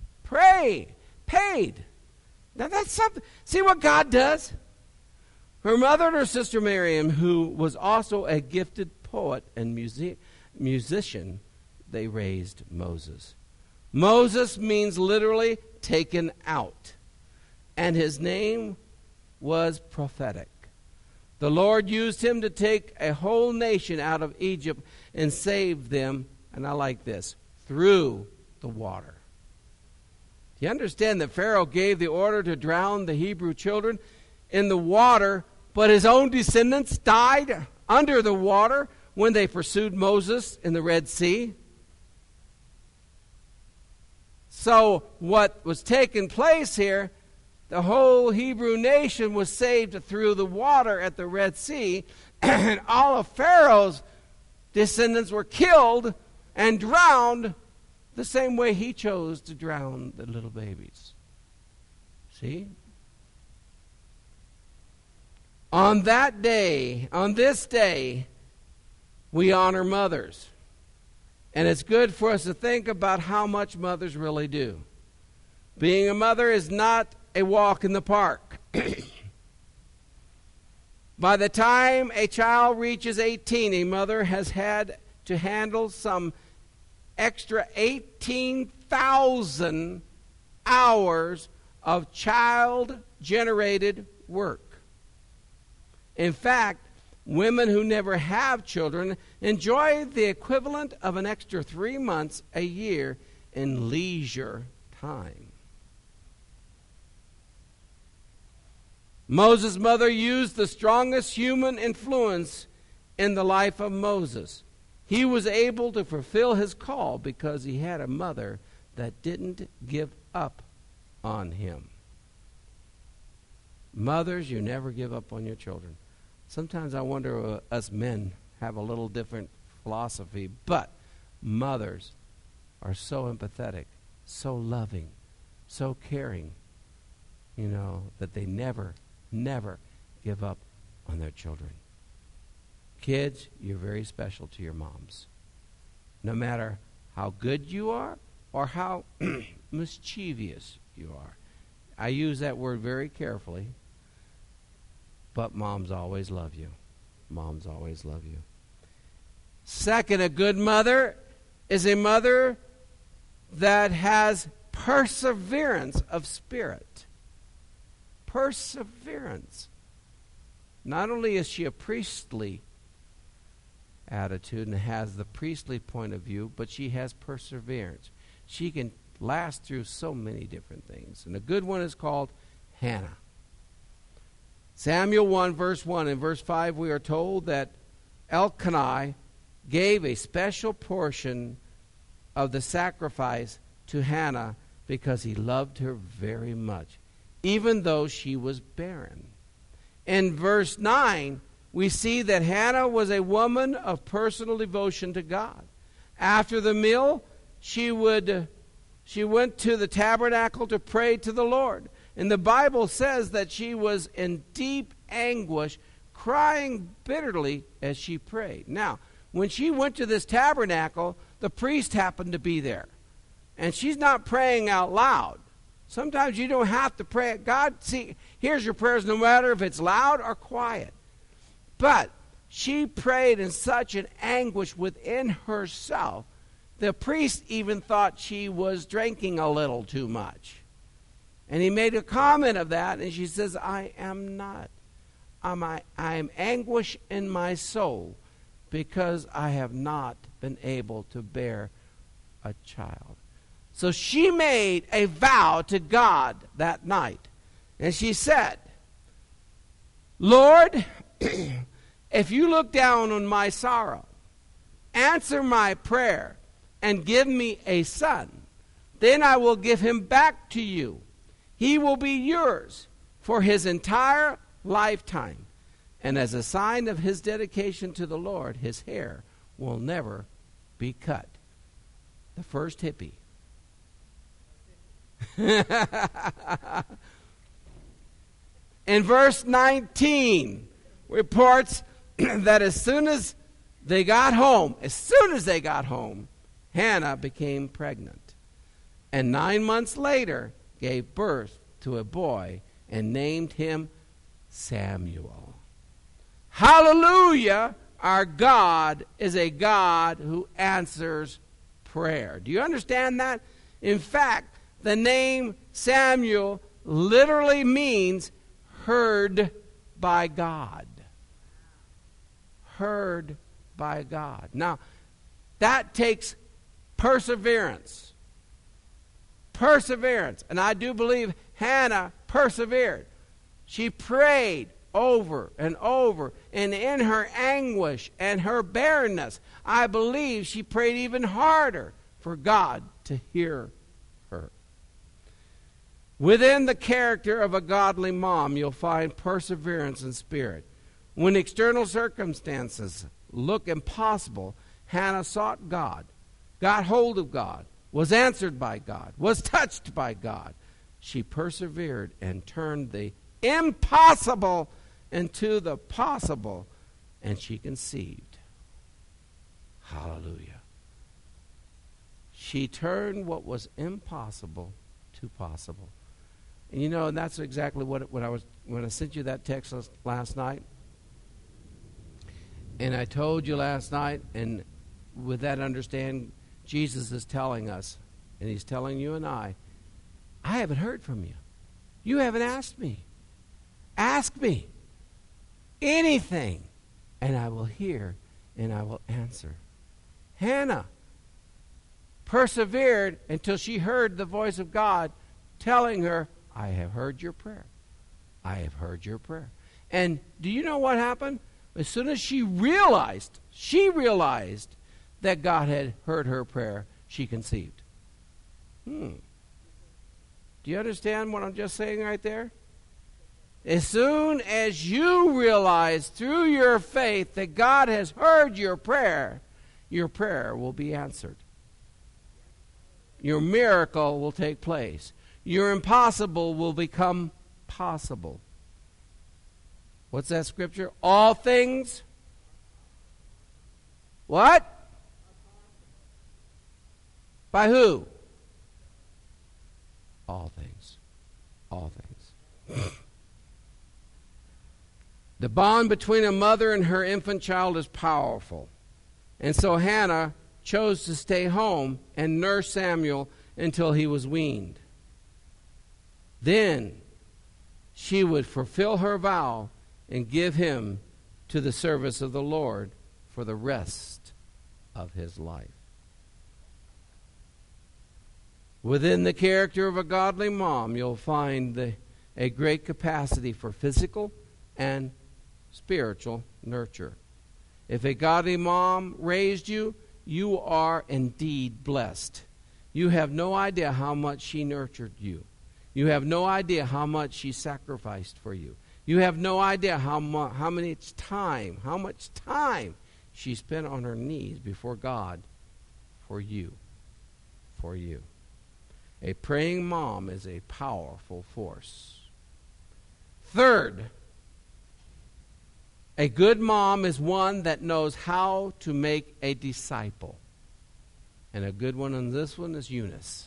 Speaker 1: Paid. Now that's something. See what God does? Her mother and her sister Miriam, who was also a gifted poet and musician, they raised Moses. Moses means literally taken out. And his name was prophetic. The Lord used him to take a whole nation out of Egypt and save them, and I like this, through the water. Do you understand that Pharaoh gave the order to drown the Hebrew children in the water, but his own descendants died under the water when they pursued Moses in the Red Sea? So what was taking place here, the whole Hebrew nation was saved through the water at the Red Sea, and all of Pharaoh's descendants were killed and drowned the same way he chose to drown the little babies. See? On that day, on this day, we honor mothers. And it's good for us to think about how much mothers really do. Being a mother is not a walk in the park. By the time a child reaches 18, a mother has had to handle some extra 18,000 hours of child-generated work. In fact, women who never have children enjoy the equivalent of an extra 3 months a year in leisure time. Moses' mother used the strongest human influence in the life of Moses. He was able to fulfill his call because he had a mother that didn't give up on him. Mothers, you never give up on your children. Sometimes I wonder us men have a little different philosophy, but mothers are so empathetic, so loving, so caring, that they never give up on their children. Kids, you're very special to your moms. No matter how good you are or how mischievous you are. I use that word very carefully, but moms always love you. Moms always love you. Second, a good mother is a mother that has perseverance of spirit. Perseverance. Not only is she a priestly attitude and has the priestly point of view, but she has perseverance. She can last through so many different things. And a good one is called Hannah. Samuel 1, verse 1. In verse 5, we are told that Elkanah gave a special portion of the sacrifice to Hannah because he loved her very much, even though she was barren. In verse 9, we see that Hannah was a woman of personal devotion to God. After the meal, she would she went to the tabernacle to pray to the Lord. And the Bible says that she was in deep anguish, crying bitterly as she prayed. Now, when she went to this tabernacle, the priest happened to be there. And she's not praying out loud. Sometimes you don't have to pray. God, hears your prayers no matter if it's loud or quiet. But she prayed in such an anguish within herself, the priest even thought she was drinking a little too much. And he made a comment of that, and she says, I am not. I am anguish in my soul because I have not been able to bear a child. So she made a vow to God that night. And she said, Lord, if you look down on my sorrow, answer my prayer, and give me a son, then I will give him back to you. He will be yours for his entire lifetime. And as a sign of his dedication to the Lord, his hair will never be cut. The first hippie. In verse 19, reports that as soon as they got home, Hannah became pregnant. And 9 months later, gave birth to a boy and named him Samuel. Hallelujah! Our God is a God who answers prayer. Do you understand that? In fact, the name Samuel literally means heard by God. Heard by God. Now, that takes perseverance. Perseverance. And I do believe Hannah persevered. She prayed over and over. And in her anguish and her barrenness, I believe she prayed even harder for God to hear her. Within the character of a godly mom, you'll find perseverance in spirit. When external circumstances look impossible, Hannah sought God, got hold of God, was answered by God, was touched by God. She persevered and turned the impossible into the possible, and she conceived. Hallelujah. She turned what was impossible to possible. And you know, and that's exactly when I sent you that text last night. And I told you last night, and with that understand, Jesus is telling us, and he's telling you and I haven't heard from you. You haven't asked me. Ask me anything, and I will hear, and I will answer. Hannah persevered until she heard the voice of God telling her, I have heard your prayer. I have heard your prayer. And do you know what happened? As soon as she realized that God had heard her prayer, she conceived. Do you understand what I'm just saying right there? As soon as you realize through your faith that God has heard your prayer will be answered. Your miracle will take place. Your impossible will become possible. What's that scripture? All things. What? By who? All things. All things. The bond between a mother and her infant child is powerful. And so Hannah chose to stay home and nurse Samuel until he was weaned. Then she would fulfill her vow and give him to the service of the Lord for the rest of his life. Within the character of a godly mom, you'll find a great capacity for physical and spiritual nurture. If a godly mom raised you, you are indeed blessed. You have no idea how much she nurtured you. You have no idea how much she sacrificed for you. You have no idea how much time she spent on her knees before God for you. For you. A praying mom is a powerful force. Third, a good mom is one that knows how to make a disciple. And a good one on this one is Eunice.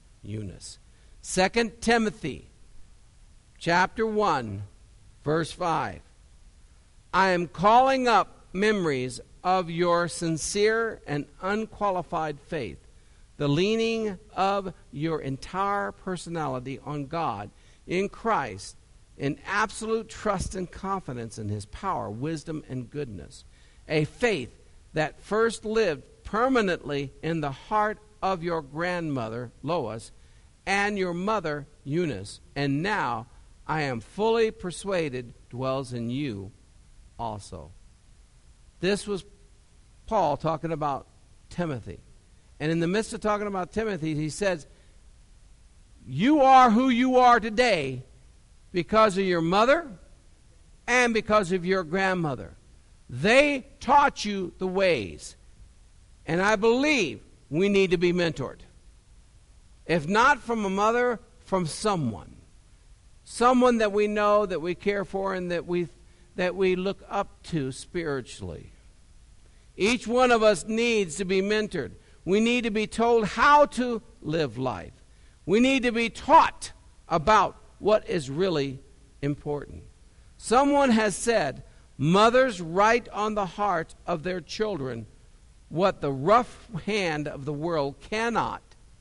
Speaker 1: 2 Timothy chapter 1, verse 5. I am calling up memories of your sincere and unqualified faith, the leaning of your entire personality on God in Christ, in absolute trust and confidence in His power, wisdom, and goodness. A faith that first lived permanently in the heart of your grandmother, Lois, and your mother, Eunice, and now I am fully persuaded dwells in you also. This was Paul talking about Timothy. And in the midst of talking about Timothy, he says, you are who you are today because of your mother and because of your grandmother. They taught you the ways. And I believe we need to be mentored. If not from a mother, from someone. Someone that we know, that we care for, and that we look up to spiritually. Each one of us needs to be mentored. We need to be told how to live life. We need to be taught about what is really important. Someone has said, mothers write on the heart of their children what the rough hand of the world cannot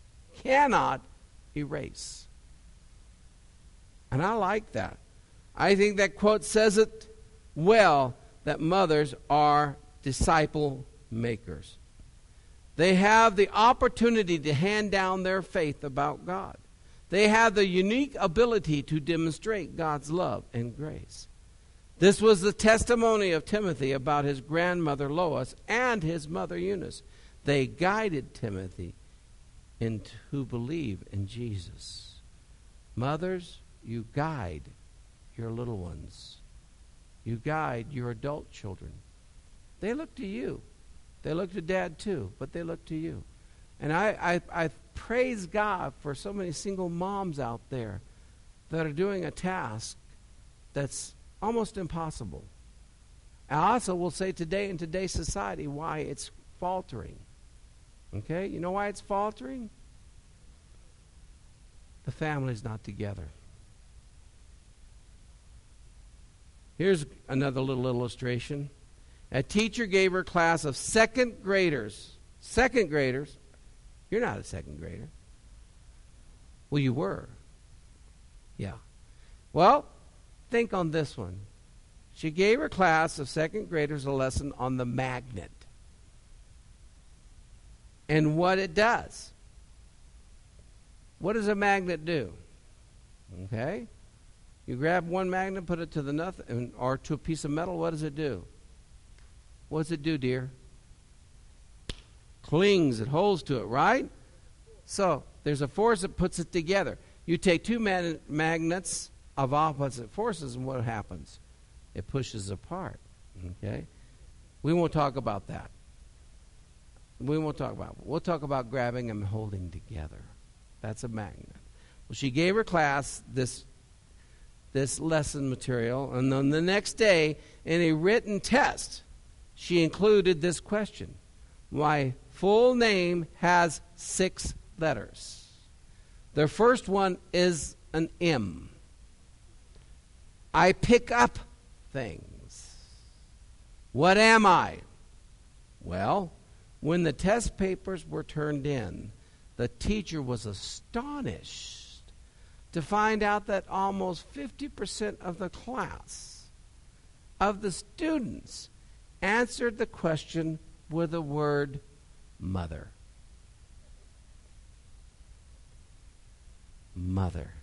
Speaker 1: erase. And I like that. I think that quote says it well, that mothers are disciple makers. They have the opportunity to hand down their faith about God. They have the unique ability to demonstrate God's love and grace. This was the testimony of Timothy about his grandmother Lois and his mother Eunice. They guided Timothy to believe in Jesus. Mothers, you guide your little ones. You guide your adult children. They look to you. They look to Dad too, but they look to you. And I praise God for so many single moms out there that are doing a task that's almost impossible. I also will say today in today's society why it's faltering. Okay? You know why it's faltering? The family's not together. Here's another little illustration. A teacher gave her class of second graders. Second graders. You're not a second grader. Well, you were. Yeah. Well, think on this one. She gave her class of second graders a lesson on the magnet and what it does. What does a magnet do? Okay? You grab one magnet, put it to the nothing, or to a piece of metal, what does it do? What does it do, dear? Clings, it holds to it, right? So there's a force that puts it together. You take two magnets of opposite forces, and what happens? It pushes apart. Okay? We won't talk about that. We'll talk about grabbing and holding together. That's a magnet. Well, she gave her class this lesson material, and then the next day, in a written test, she included this question. My full name has 6 letters. The first one is an M. I pick up things. What am I? Well, when the test papers were turned in, the teacher was astonished to find out that almost 50% of the class, of the students, answered the question with the word mother. Mother.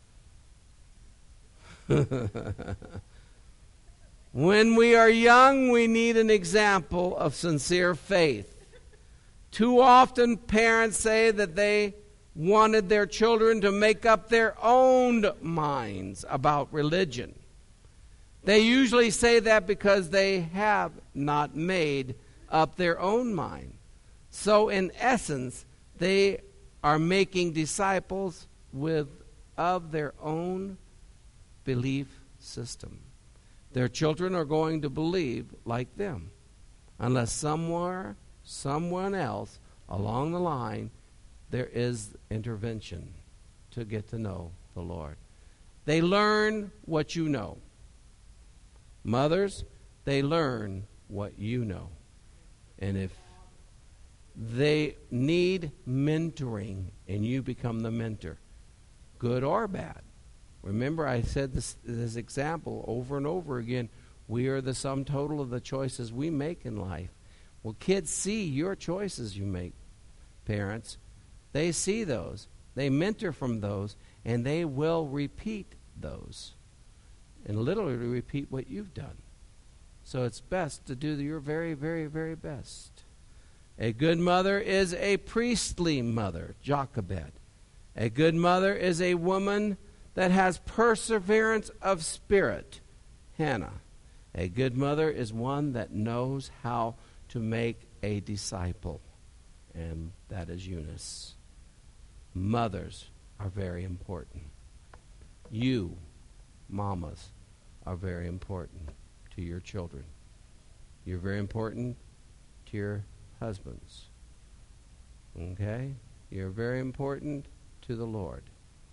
Speaker 1: When we are young, we need an example of sincere faith. Too often, parents say that they wanted their children to make up their own minds about religion. They usually say that because they have not made up their own mind. So, in essence, they are making disciples of their own belief system. Their children are going to believe like them, unless someone else along the line there is intervention to get to know the Lord. They learn what you know. Mothers, they learn what you know. And if they need mentoring and you become the mentor, good or bad. Remember, I said this example over and over again. We are the sum total of the choices we make in life. Well, kids see your choices you make, parents. They see those. They mentor from those, and they will repeat those and literally repeat what you've done. So it's best to do your very, very, very best. A good mother is a priestly mother, Jochebed. A good mother is a woman that has perseverance of spirit, Hannah. A good mother is one that knows how to make a disciple, and that is Eunice. Mothers are very important. You, mamas, are very important to your children. You're very important to your husbands. Okay? You're very important to the Lord.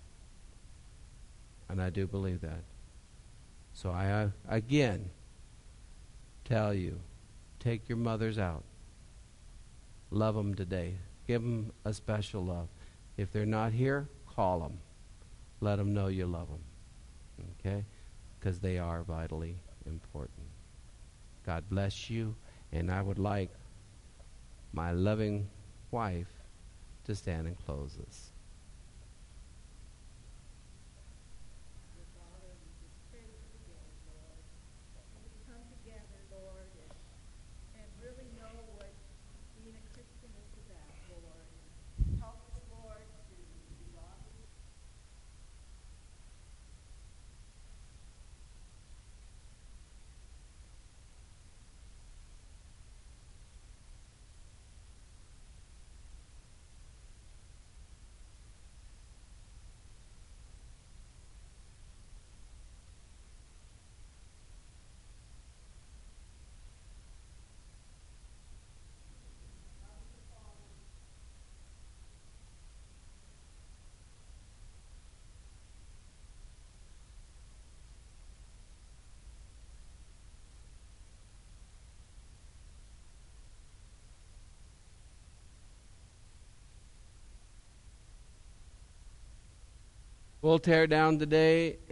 Speaker 1: And I do believe that. So I again tell you, take your mothers out. Love them today. Give them a special love. If they're not here, call them. Let them know you love them. Okay? Because they are vitally important. God bless you. And I would like my loving wife to stand and close this. We'll tear down today